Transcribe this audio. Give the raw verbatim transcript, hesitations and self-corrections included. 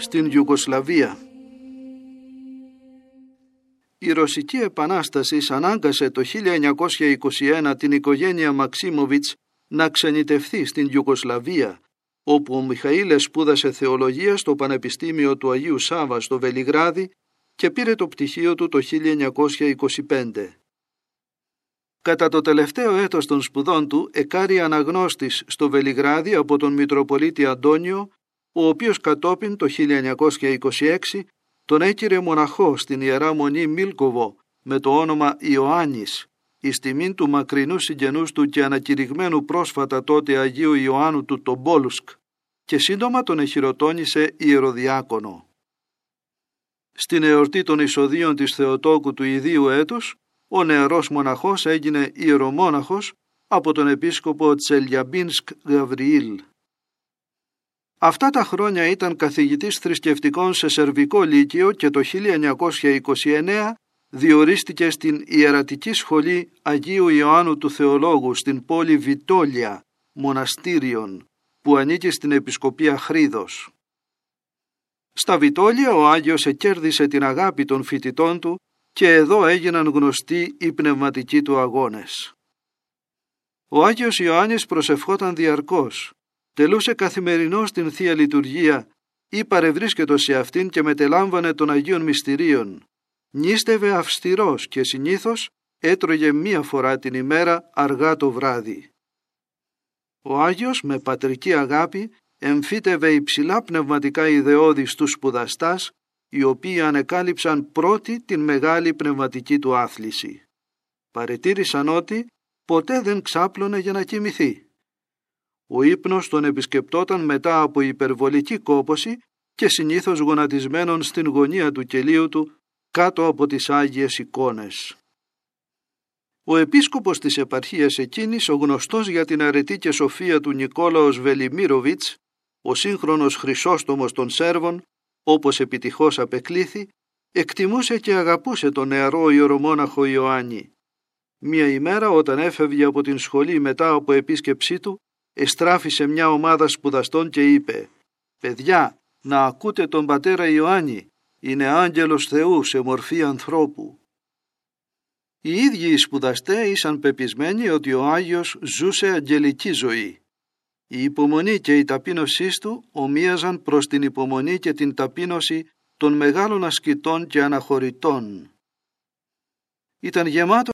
στην Ιουγκοσλαβία. Η Ρωσική Επανάσταση ανάγκασε το χίλια εννιακόσια είκοσι ένα την οικογένεια Μαξίμοβιτς να ξενιτευθεί στην Ιουγκοσλαβία, όπου ο Μιχαήλ σπούδασε θεολογία στο Πανεπιστήμιο του Αγίου Σάβα στο Βελιγράδι και πήρε το πτυχίο του το χίλια εννιακόσια είκοσι πέντε. Κατά το τελευταίο έτος των σπουδών του εκάρη αναγνώστης στο Βελιγράδι από τον Μητροπολίτη Αντώνιο, ο οποίος κατόπιν το χίλια εννιακόσια είκοσι έξι τον έκυρε μοναχό στην Ιερά Μονή Μίλκοβο με το όνομα Ιωάννης, εις τιμήν του μακρινού συγγενούς του και ανακηρυγμένου πρόσφατα τότε Αγίου Ιωάννου του Τομπόλουσκ, και σύντομα τον εχειροτώνησε ιεροδιάκονο. Στην εορτή των εισοδίων της Θεοτόκου του ιδίου έτους, ο νεαρός μοναχός έγινε ιερομόναχος από τον επίσκοπο Τσελιαμπίνσκ Γαβριήλ. Αυτά τα χρόνια ήταν καθηγητής θρησκευτικών σε Σερβικό Λύκειο και το χίλια εννιακόσια είκοσι εννέα διορίστηκε στην Ιερατική Σχολή Αγίου Ιωάννου του Θεολόγου στην πόλη Βιτόλια, μοναστήριον, που ανήκει στην Επισκοπία Χρίδος. Στα Βιτόλια ο Άγιος εκέρδισε την αγάπη των φοιτητών του και εδώ έγιναν γνωστοί οι πνευματικοί του αγώνες. Ο Άγιος Ιωάννης προσευχόταν διαρκώς, τελούσε καθημερινώς την Θεία Λειτουργία ή παρευρίσκετο σε αυτήν και μετελάμβανε των Αγίων Μυστηρίων. Νίστευε αυστηρός και συνήθως έτρωγε μία φορά την ημέρα αργά το βράδυ. Ο Άγιος με πατρική αγάπη εμφύτευε υψηλά πνευματικά ιδεώδη στους σπουδαστάς, οι οποίοι ανεκάλυψαν πρώτη την μεγάλη πνευματική του άθληση. Παρετήρησαν ότι ποτέ δεν ξάπλωνε για να κοιμηθεί. Ο ύπνος τον επισκεπτόταν μετά από υπερβολική κόπωση και συνήθως γονατισμένον στην γωνία του κελίου του κάτω από τις Άγιες εικόνες. Ο επίσκοπος της επαρχίας εκείνης, ο γνωστός για την αρετή και σοφία του Νικόλαος Βελιμίροβιτς, ο σύγχρονος Χρυσόστομος των Σέρβων, όπως επιτυχώς απεκλήθη, εκτιμούσε και αγαπούσε τον νεαρό ιερομόναχο Ιωάννη. Μία ημέρα όταν έφευγε από την σχολή μετά από επίσκεψή του, εστράφησε μια ομάδα σπουδαστών και είπε «Παιδιά, να ακούτε τον πατέρα Ιωάννη, είναι άγγελος Θεού σε μορφή ανθρώπου». Οι ίδιοι οι σπουδαστές ήσαν πεπισμένοι ότι ο Άγιος ζούσε αγγελική ζωή. Η υπομονή και η ταπείνωσή του ομοίαζαν προς την υπομονή και την ταπείνωση των μεγάλων ασκητών και αναχωρητών. Ήταν γεμάτο